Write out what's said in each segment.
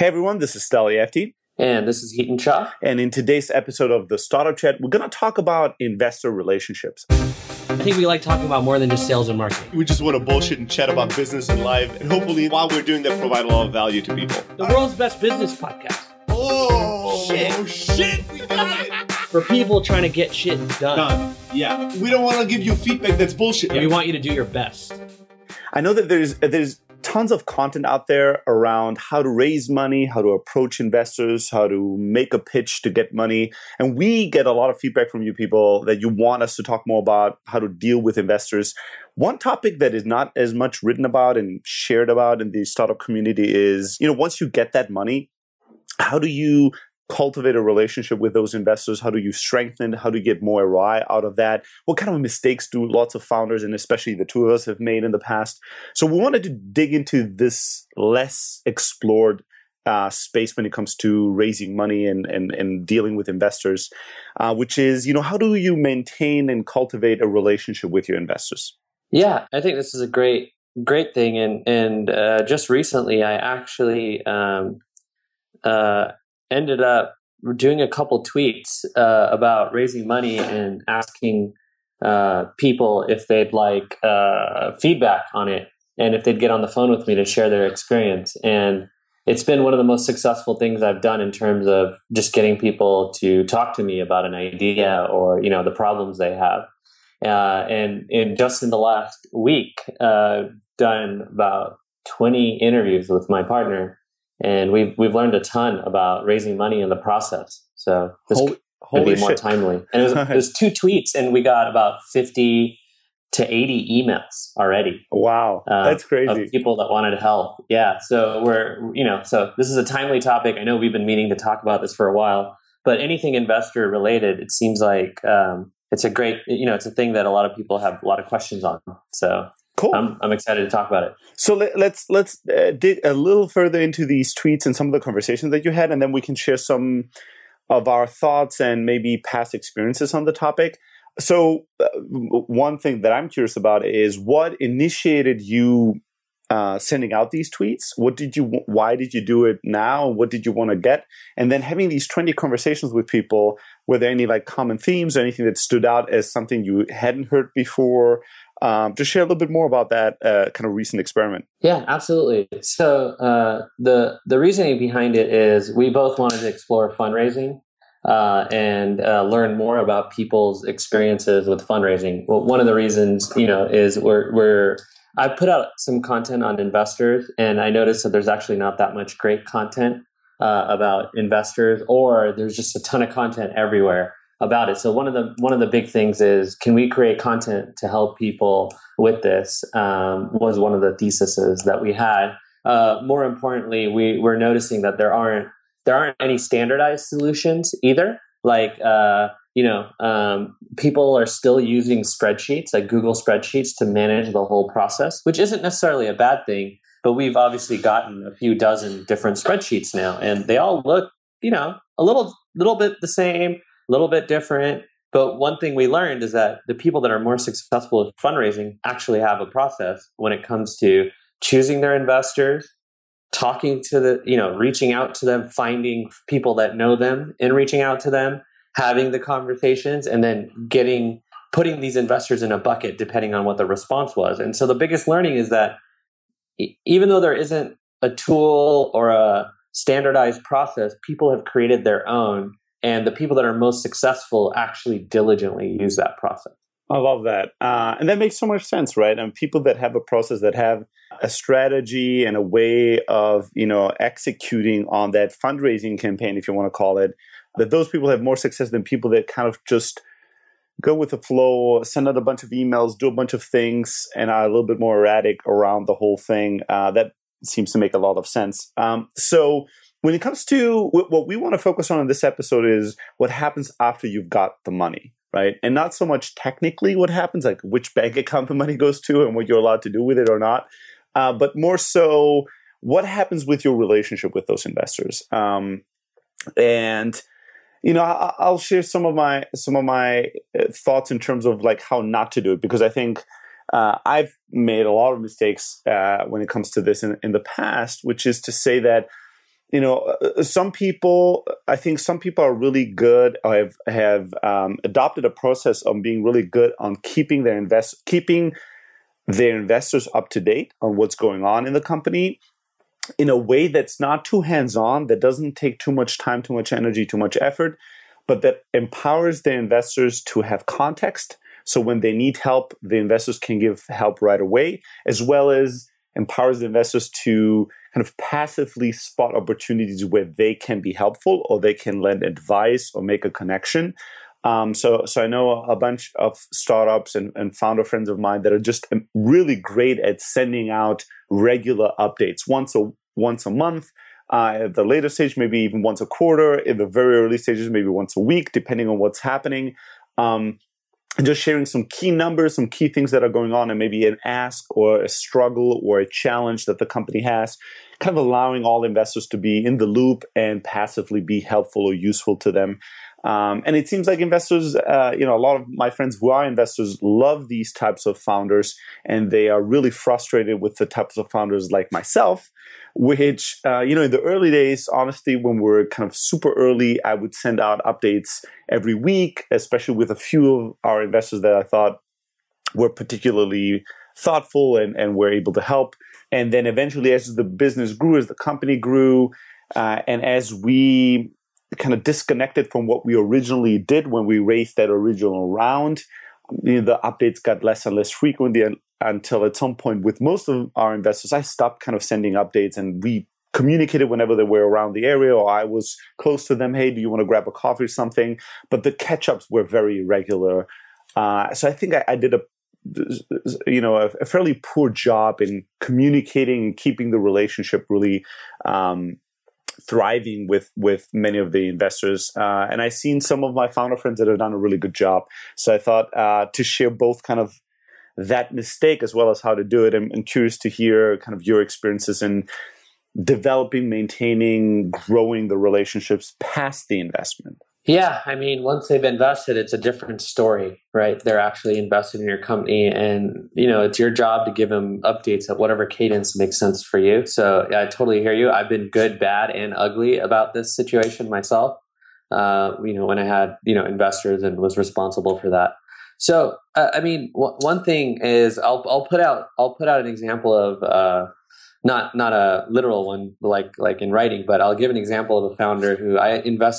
Hey everyone, this is Steli FT. And this is Hiten Shah. And in today's episode of the Startup Chat, we're going to talk about investor relationships. I think we like talking about more than just sales and marketing. We just want to bullshit and chat about business and life. And hopefully, while we're doing that, provide a lot of value to people. The world's best business podcast. Oh, shit. We got it. For people trying to get shit done. Yeah. We don't want to give you feedback that's bullshit. We want you to do your best. I know that there's tons of content out there around how to raise money, how to approach investors, how to make a pitch to get money. And we get a lot of feedback from you people that you want us to talk more about how to deal with investors. One topic that is not as much written about and shared about in the startup community is, once you get that money, how do you cultivate a relationship with those investors? How do you strengthen? How do you get more ROI out of that? What kind of mistakes do lots of founders, and especially the two of us, have made in the past? So we wanted to dig into this less explored space when it comes to raising money and dealing with investors, which is, how do you maintain and cultivate a relationship with your investors? Yeah, I think this is a great thing. And just recently, I actually ended up doing a couple tweets about raising money and asking people if they'd like feedback on it and if they'd get on the phone with me to share their experience. And it's been one of the most successful things I've done in terms of just getting people to talk to me about an idea or, the problems they have. And just in the last week, done about 20 interviews with my partner. And we've learned a ton about raising money in the process. So this could be more timely. And it was 2 tweets, and we got about 50 to 80 emails already. Wow, that's crazy. Of people that wanted help. Yeah. So so this is a timely topic. I know we've been meaning to talk about this for a while, but anything investor related, it seems like it's a great, it's a thing that a lot of people have a lot of questions on. So. Cool. I'm excited to talk about it. So let's dig a little further into these tweets and some of the conversations that you had, and then we can share some of our thoughts and maybe past experiences on the topic. So one thing that I'm curious about is what initiated you sending out these tweets? Why did you do it now? What did you want to get? And then having these 20 conversations with people, were there any common themes or anything that stood out as something you hadn't heard before? Just share a little bit more about that kind of recent experiment. Yeah, absolutely. So the reasoning behind it is we both wanted to explore fundraising and learn more about people's experiences with fundraising. Well, one of the reasons, is I put out some content on investors, and I noticed that there's actually not that much great content about investors, or there's just a ton of content everywhere about it. So one of the big things is, can we create content to help people with this? Was one of the theses that we had. More importantly, we're noticing that there aren't any standardized solutions either. People are still using spreadsheets, like Google spreadsheets, to manage the whole process, which isn't necessarily a bad thing. But we've obviously gotten a few dozen different spreadsheets now, and they all look, a little bit the same. A little bit different. But one thing we learned is that the people that are more successful with fundraising actually have a process when it comes to choosing their investors, talking to reaching out to them, finding people that know them and reaching out to them, having the conversations, and then putting these investors in a bucket depending on what the response was. And so the biggest learning is that even though there isn't a tool or a standardized process, people have created their own. And the people that are most successful actually diligently use that process. I love that. And that makes so much sense, right? And people that have a process, that have a strategy and a way of, executing on that fundraising campaign, if you want to call it, that those people have more success than people that kind of just go with the flow, send out a bunch of emails, do a bunch of things, and are a little bit more erratic around the whole thing. That seems to make a lot of sense. So when it comes to what we want to focus on in this episode is what happens after you've got the money, right? And not so much technically what happens, like which bank account the money goes to and what you're allowed to do with it or not, but more so what happens with your relationship with those investors. And I'll share some of my thoughts in terms of how not to do it, because I think I've made a lot of mistakes when it comes to this in the past, which is to say that some people, I think some people are really good, or have adopted a process of being really good on keeping their investors up to date on what's going on in the company in a way that's not too hands-on, that doesn't take too much time, too much energy, too much effort, but that empowers the investors to have context. So when they need help, the investors can give help right away, as well as empowers the investors to kind of passively spot opportunities where they can be helpful, or they can lend advice or make a connection. So I know a bunch of startups and founder friends of mine that are just really great at sending out regular updates once a month. At the later stage, maybe even once a quarter. In the very early stages, maybe once a week, depending on what's happening. And just sharing some key numbers, some key things that are going on, and maybe an ask or a struggle or a challenge that the company has, kind of allowing all investors to be in the loop and passively be helpful or useful to them. And it seems like investors, a lot of my friends who are investors love these types of founders, and they are really frustrated with the types of founders like myself, which, in the early days, honestly, when we were kind of super early, I would send out updates every week, especially with a few of our investors that I thought were particularly thoughtful and were able to help. And then eventually, as the business grew, as the company grew, and as we kind of disconnected from what we originally did when we raised that original round, the updates got less and less frequent until at some point with most of our investors, I stopped kind of sending updates, and we communicated whenever they were around the area or I was close to them. Hey, do you want to grab a coffee or something? But the catch-ups were very regular. So I think I did a fairly poor job in communicating and keeping the relationship really thriving with many of the investors. And I've seen some of my founder friends that have done a really good job. So I thought to share both kind of that mistake as well as how to do it. I'm curious to hear kind of your experiences in developing, maintaining, growing the relationships past the investment. Yeah, I mean, once they've invested, it's a different story, right? They're actually invested in your company, and it's your job to give them updates at whatever cadence makes sense for you. So yeah, I totally hear you. I've been good, bad, and ugly about this situation myself. When I had investors and was responsible for that. So I mean, one thing is I'll put out an example of not a literal one like in writing, but I'll give an example of a founder who I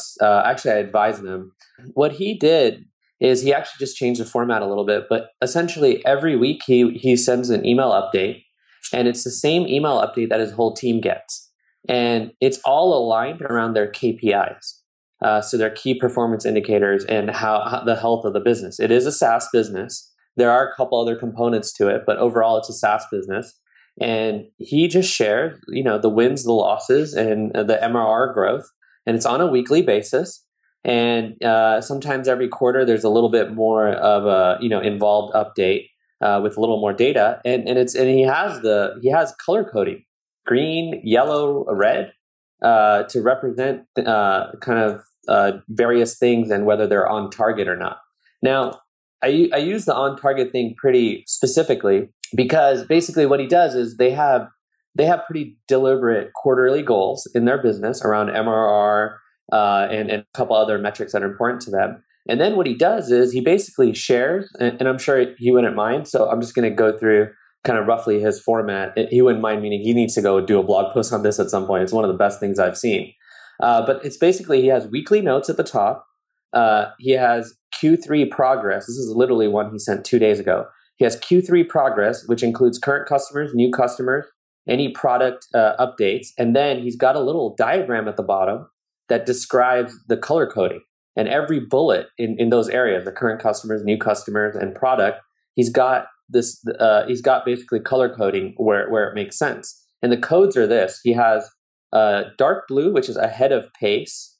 advise them. What he did is he actually just changed the format a little bit, but essentially every week he sends an email update, and it's the same email update that his whole team gets. And it's all aligned around their KPIs. So their key performance indicators and how the health of the business. It is a SaaS business. There are a couple other components to it, but overall it's a SaaS business. And he just shared, the wins, the losses, and the MRR growth. And it's on a weekly basis. And sometimes every quarter there's a little bit more of a involved update with a little more data. And he has color coding, green, yellow, red, to represent kind of various things and whether they're on target or not. Now, I use the on target thing pretty specifically because basically what he does is they have pretty deliberate quarterly goals in their business around MRR and a couple other metrics that are important to them. And then what he does is he basically shares, and I'm sure he wouldn't mind, so I'm just going to go through kind of roughly his format. He wouldn't mind, meaning he needs to go do a blog post on this at some point. It's one of the best things I've seen. But it's basically he has weekly notes at the top. He has Q3 progress. This is literally one he sent 2 days ago. He has Q3 progress, which includes current customers, new customers, any product updates. And then he's got a little diagram at the bottom that describes the color coding. And every bullet in those areas, the current customers, new customers, and product, he's got this. He's got basically color coding where it makes sense. And the codes are this. He has dark blue, which is ahead of pace,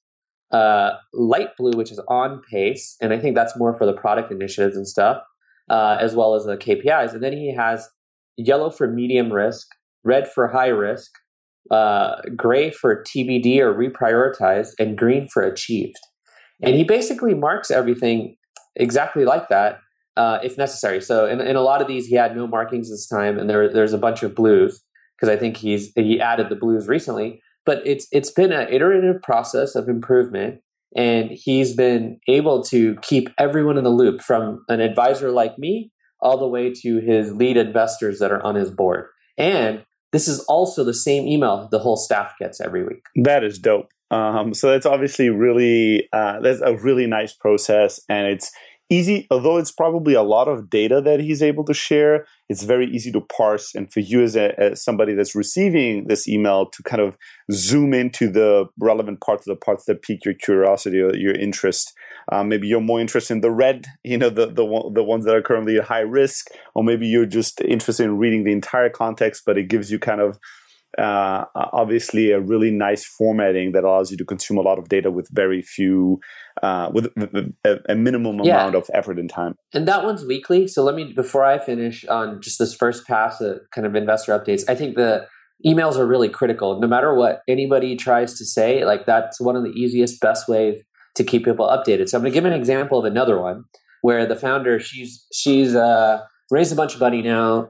light blue, which is on pace, and I think that's more for the product initiatives and stuff, as well as the KPIs. And then he has yellow for medium risk, red for high risk, gray for TBD or reprioritized, and green for achieved. And he basically marks everything exactly like that, if necessary. So in a lot of these, he had no markings this time, and there's a bunch of blues because I think he added the blues recently. but it's been an iterative process of improvement. And he's been able to keep everyone in the loop, from an advisor like me all the way to his lead investors that are on his board. And this is also the same email the whole staff gets every week. That is dope. So that's obviously really, that's a really nice process, and it's easy, although it's probably a lot of data that he's able to share. It's very easy to parse, and for you as somebody that's receiving this email to kind of zoom into the relevant parts of the parts that pique your curiosity or your interest. Maybe you're more interested in the red, the ones that are currently at high risk, or maybe you're just interested in reading the entire context, but it gives you kind of obviously a really nice formatting that allows you to consume a lot of data with very few, with a minimum amount of effort and time. And that one's weekly. So before I finish on just this first pass of kind of investor updates, I think the emails are really critical. No matter what anybody tries to say, like that's one of the easiest, best ways to keep people updated. So I'm going to give an example of another one where the founder, she's raised a bunch of money now,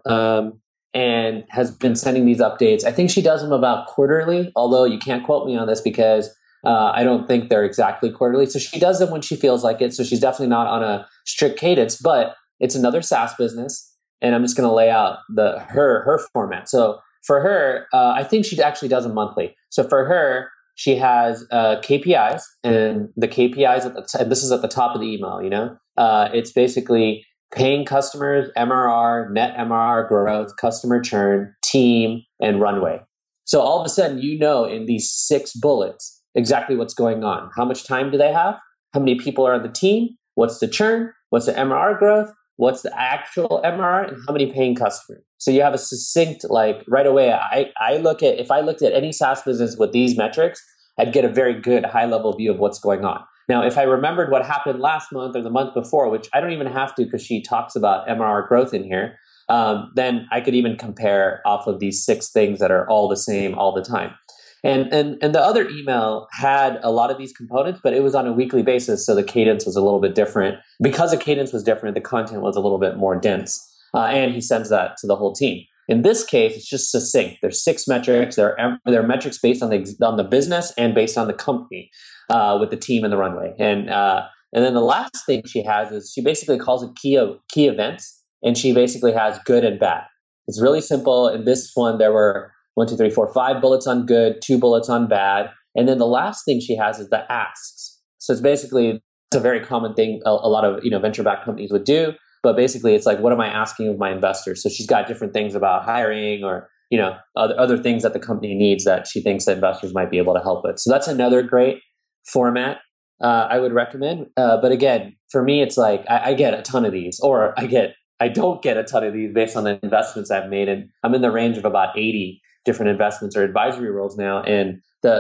and has been sending these updates. I think she does them about quarterly, although you can't quote me on this because I don't think they're exactly quarterly. So she does them when she feels like it. So she's definitely not on a strict cadence, but it's another SaaS business. And I'm just going to lay out her format. So for her, I think she actually does them monthly. So for her, she has KPIs, and the KPIs, and this is at the top of the email, it's basically paying customers, MRR, net MRR growth, customer churn, team, and runway. So all of a sudden, in these 6 bullets, exactly what's going on. How much time do they have? How many people are on the team? What's the churn? What's the MRR growth? What's the actual MRR? And how many paying customers? So you have a succinct, right away, if I looked at any SaaS business with these metrics, I'd get a very good high-level view of what's going on. Now, if I remembered what happened last month or the month before, which I don't even have to because she talks about MRR growth in here, then I could even compare off of these 6 things that are all the same all the time. And the other email had a lot of these components, but it was on a weekly basis, so the cadence was a little bit different. Because the cadence was different, the content was a little bit more dense, and he sends that to the whole team. In this case, it's just succinct. There's 6 metrics. They're metrics based on the business and based on the company, with the team and the runway. And then the last thing she has is she basically calls it key events, and she basically has good and bad. It's really simple. In this one, there were 5 bullets on good, 2 bullets on bad, and then the last thing she has is the asks. So it's a very common thing a lot of venture-backed companies would do. But basically, it's like, what am I asking of my investors? So she's got different things about hiring or other things that the company needs that she thinks that investors might be able to help with. So that's another great format I would recommend. But again, for me, it's like I get a ton of these, or I don't get a ton of these based on the investments I've made, and I'm in the range of about 80 different investments or advisory roles now. And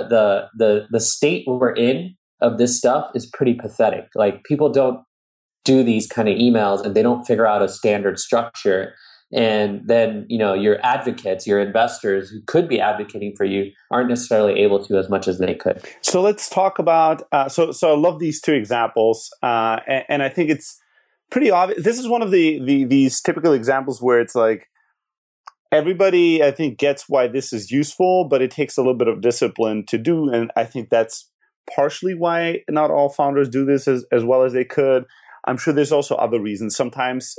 the state we're in of this stuff is pretty pathetic. Like, people don't do these kind of emails and they don't figure out a standard structure. And then, your advocates, your investors who could be advocating for you aren't necessarily able to as much as they could. So let's talk about, so I love these 2 examples. And I think it's pretty obvious. This is one of these typical examples where it's like, everybody, I think, gets why this is useful, but it takes a little bit of discipline to do. And I think that's partially why not all founders do this as well as they could. I'm sure there's also other reasons. Sometimes,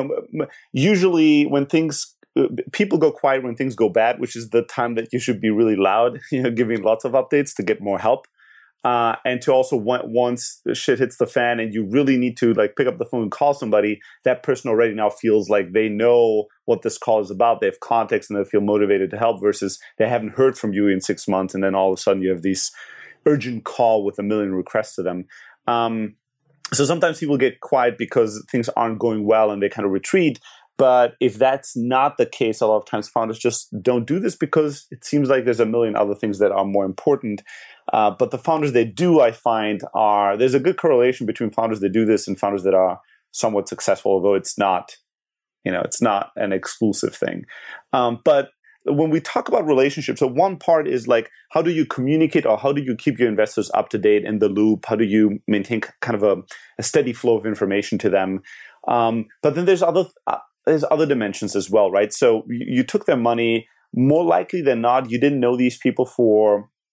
usually when people go quiet when things go bad, which is the time that you should be really loud, giving lots of updates to get more help. And to also, once the shit hits the fan and you really need to pick up the phone and call somebody, that person already now feels like they know what this call is about. They have context and they feel motivated to help, versus they haven't heard from you in 6 months. And then all of a sudden you have these urgent call with 1 million requests to them. So sometimes people get quiet because things aren't going well and they kind of retreat. But if that's not the case, a lot of times founders just don't do this because it seems like there's 1 million other things that are more important. But the founders that do, I find, there's a good correlation between founders that do this and founders that are somewhat successful, although it's not an exclusive thing. But when we talk about relationships, so one part is how do you communicate, or how do you keep your investors up to date in the loop? How do you maintain kind of a steady flow of information to them? But then there's other dimensions as well, right? So you took their money. More likely than not, you didn't know these people for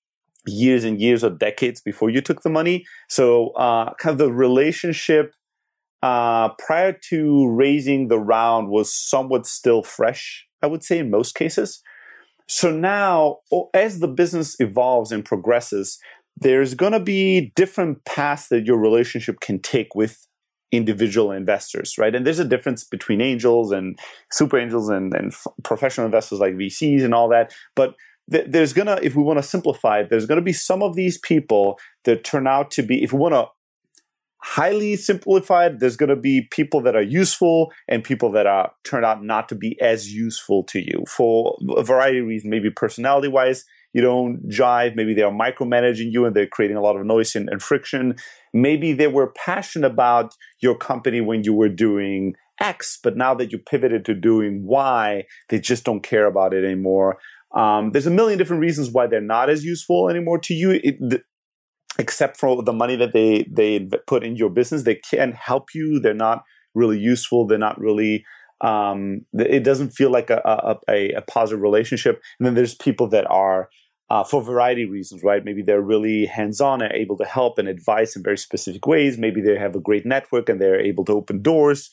years and years or decades before you took the money. So kind of the relationship prior to raising the round was somewhat still fresh, I would say, in most cases. So now, as the business evolves and progresses, there's going to be different paths that your relationship can take with individual investors, right? And there's a difference between angels and super angels and professional investors like VCs and all that. But there's going to, if we want to simplify it, there's going to be some of these people that turn out to be, if we want to highly simplified, there's going to be people that are useful and people that are turn out not to be as useful to you for a variety of reasons. Maybe personality-wise, you don't jive. Maybe they are micromanaging you and they're creating a lot of noise and friction. Maybe they were passionate about your company when you were doing X, but now that you pivoted to doing Y, they just don't care about it anymore. There's a million different reasons why they're not as useful anymore to you. Except for the money that they put in your business, they can help you. They're not really useful. They're not really. It doesn't feel like a positive relationship. And then there's people that are, for a variety of reasons, right? Maybe they're really hands-on and able to help and advise in very specific ways. Maybe they have a great network and they're able to open doors.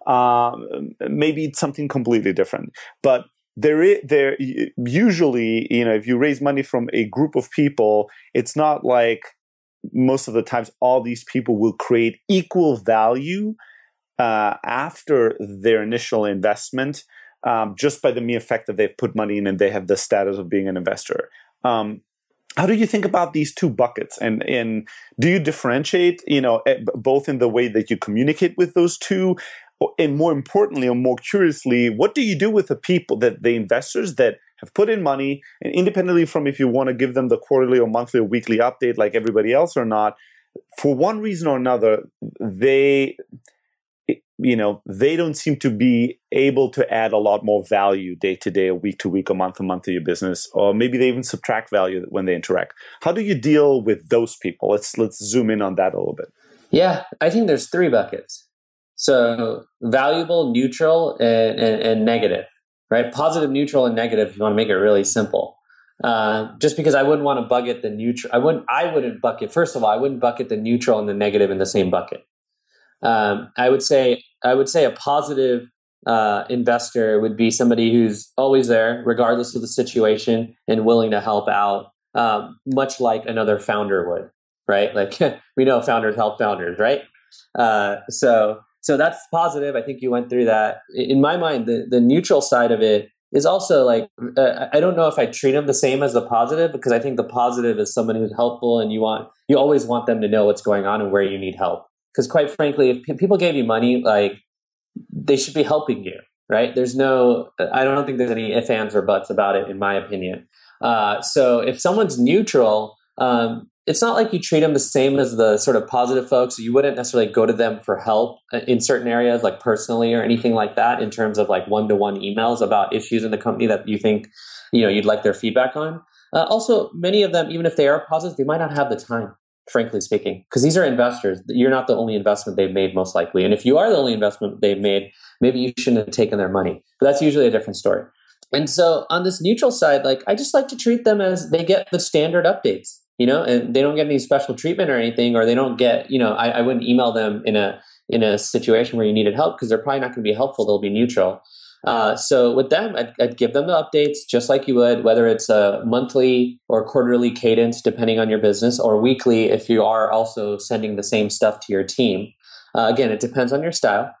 Maybe it's something completely different, but. There usually, if you raise money from a group of people, it's not like most of the times all these people will create equal value after their initial investment, just by the mere fact that they've put money in and they have the status of being an investor. How do you think about these two buckets? And do you differentiate, both in the way that you communicate with those two? And more importantly, or more curiously, what do you do with the investors that have put in money, and independently from if you want to give them the quarterly or monthly or weekly update like everybody else or not, for one reason or another, they don't seem to be able to add a lot more value day to day, or week to week, or month to month to your business, or maybe they even subtract value when they interact. How do you deal with those people? Let's zoom in on that a little bit. Yeah, I think there's 3 buckets. So valuable, neutral, and negative, right? Positive, neutral, and negative, if you want to make it really simple. Just because I wouldn't want to bucket the neutral, I wouldn't bucket, first of all, I wouldn't bucket the neutral and the negative in the same bucket. I would say a positive investor would be somebody who's always there, regardless of the situation, and willing to help out, much like another founder would, right? Like we know founders help founders, right? So that's positive. I think you went through that. In my mind, the neutral side of it is also like, I don't know if I treat them the same as the positive, because I think the positive is someone who's helpful and you always want them to know what's going on and where you need help. Because quite frankly, if people gave you money, like they should be helping you, right? I don't think there's any ifs, ands, or buts about it, in my opinion. So if someone's neutral, it's not like you treat them the same as the sort of positive folks. You wouldn't necessarily go to them for help in certain areas, like personally or anything like that, in terms of like one-to-one emails about issues in the company that you think, you'd like their feedback on. Also, many of them, even if they are positive, they might not have the time, frankly speaking, because these are investors. You're not the only investment they've made, most likely. And if you are the only investment they've made, maybe you shouldn't have taken their money. But that's usually a different story. And so on this neutral side, like I just like to treat them as they get the standard updates. And they don't get any special treatment or anything, or they don't get, I wouldn't email them in a situation where you needed help, because they're probably not going to be helpful. They'll be neutral. So with them, I'd give them the updates just like you would, whether it's a monthly or quarterly cadence, depending on your business, or weekly if you are also sending the same stuff to your team. Again, it depends on your style.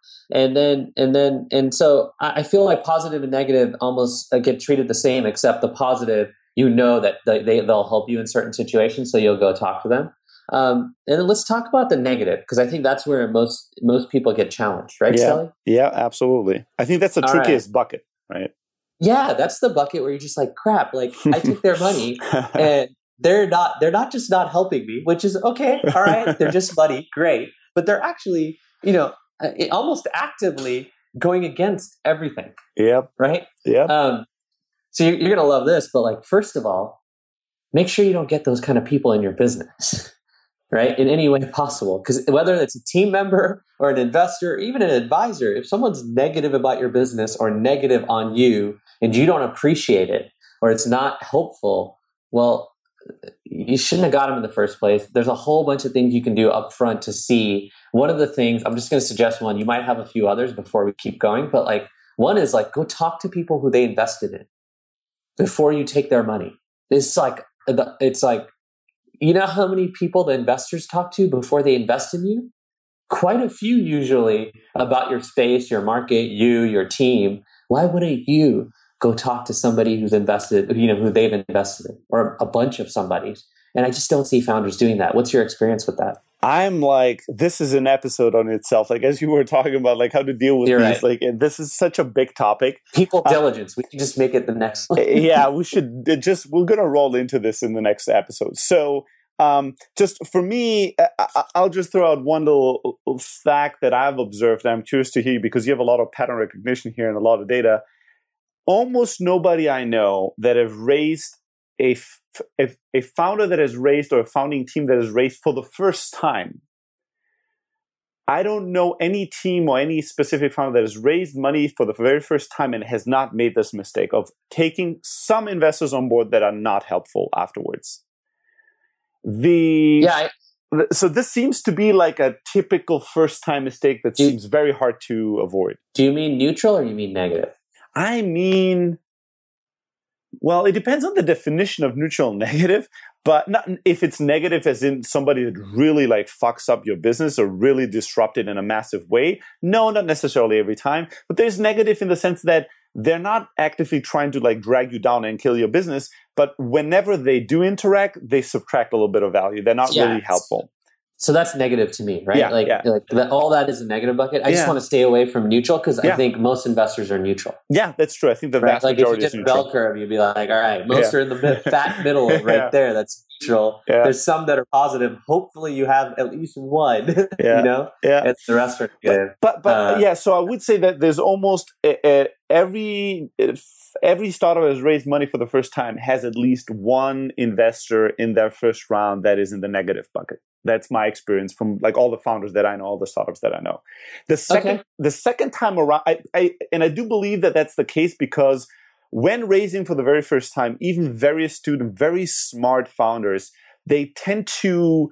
And so I feel like positive and negative almost get treated the same, except the positive, that they'll help you in certain situations, so you'll go talk to them. And then let's talk about the negative, because I think that's where most people get challenged, right, Sally? Yeah, absolutely. I think that's the trickiest bucket, right? Yeah, that's the bucket where you're just like, crap, like I took their money and they're not just not helping me, which is okay, all right, they're just money, great, but they're actually, almost actively going against everything. Yep. Right? Yeah. So you're going to love this, but like, first of all, make sure you don't get those kind of people in your business, right? In any way possible. Because whether it's a team member or an investor, or even an advisor, if someone's negative about your business or negative on you and you don't appreciate it, or it's not helpful, well, you shouldn't have got them in the first place. There's a whole bunch of things you can do up front to see. One of the things, I'm just going to suggest one. You might have a few others before we keep going, but like one is like go talk to people who they invested in before you take their money. It's like you know how many people the investors talk to before they invest in you? Quite a few usually about your space, your market, your team. Why wouldn't you go talk to somebody who's invested, who they've invested in, or a bunch of somebody's? And I just don't see founders doing that. What's your experience with that? I'm like, this is an episode on itself. Like, as you were talking about, like how to deal with these, right. like, and this is such a big topic. People diligence. We can just make it the next one. Yeah, we're going to roll into this in the next episode. So, just for me, I'll just throw out one little fact that I've observed. I'm curious to hear because you have a lot of pattern recognition here and a lot of data. Almost nobody I know that have raised a founder that has raised or a founding team that has raised for the first time. I don't know any team or any specific founder that has raised money for the very first time and has not made this mistake of taking some investors on board that are not helpful afterwards. So this seems to be like a typical first-time mistake that seems very hard to avoid. Do you mean neutral or you mean negative? I mean, well, it depends on the definition of neutral and negative, but not if it's negative as in somebody that really like fucks up your business or really disrupt it in a massive way. No, not necessarily every time, but there's negative in the sense that they're not actively trying to like drag you down and kill your business, but whenever they do interact, they subtract a little bit of value. They're not really helpful. So that's negative to me, right? All that is a negative bucket. I just want to stay away from neutral because I think most investors are neutral. Yeah, that's true. I think the vast majority is neutral. If you did a bell curve, you'd be like, all right, most are in the fat middle right there. That's neutral. Yeah. There's some that are positive. Hopefully you have at least one, and the rest are negative. But so I would say that there's almost every startup that has raised money for the first time has at least one investor in their first round that is in the negative bucket. That's my experience from like all the founders that I know, all the startups that I know. The second time around, I do believe that that's the case because when raising for the very first time, even very astute and very smart founders, they tend to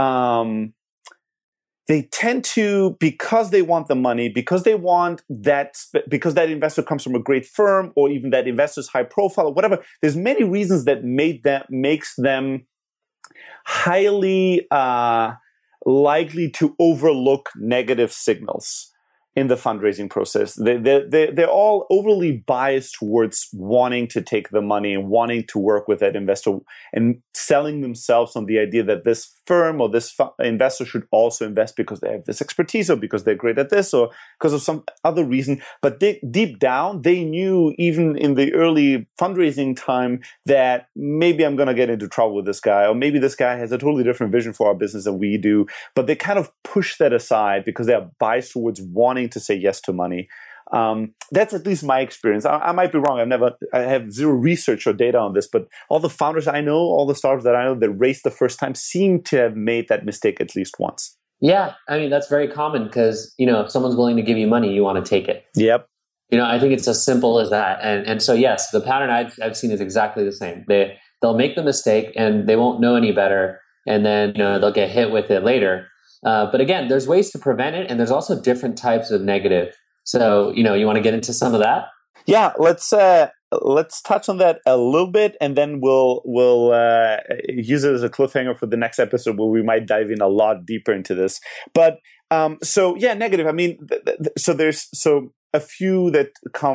because they want the money, because they want that, because that investor comes from a great firm, or even that investor's high profile, or whatever. There's many reasons that makes them highly likely to overlook negative signals in the fundraising process. They're all overly biased towards wanting to take the money and wanting to work with that investor and selling themselves on the idea that this firm or this investor should also invest because they have this expertise or because they're great at this or because of some other reason. But deep down, they knew even in the early fundraising time that maybe I'm going to get into trouble with this guy, or maybe this guy has a totally different vision for our business than we do. But they kind of push that aside because they're biased towards wanting to say yes to money. That's at least my experience. I might be wrong. I have zero research or data on this, but all the founders I know, all the startups that I know that raised the first time seem to have made that mistake at least once. Yeah. I mean, that's very common because, if someone's willing to give you money, you want to take it. Yep. I think it's as simple as that. And so, yes, the pattern I've seen is exactly the same. They'll make the mistake and they won't know any better. And then, they'll get hit with it later. But again, there's ways to prevent it. And there's also different types of negative. So, you want to get into some of that? Yeah, let's touch on that a little bit, and then we'll use it as a cliffhanger for the next episode where we might dive in a lot deeper into this. But negative. I mean, so there's a few that come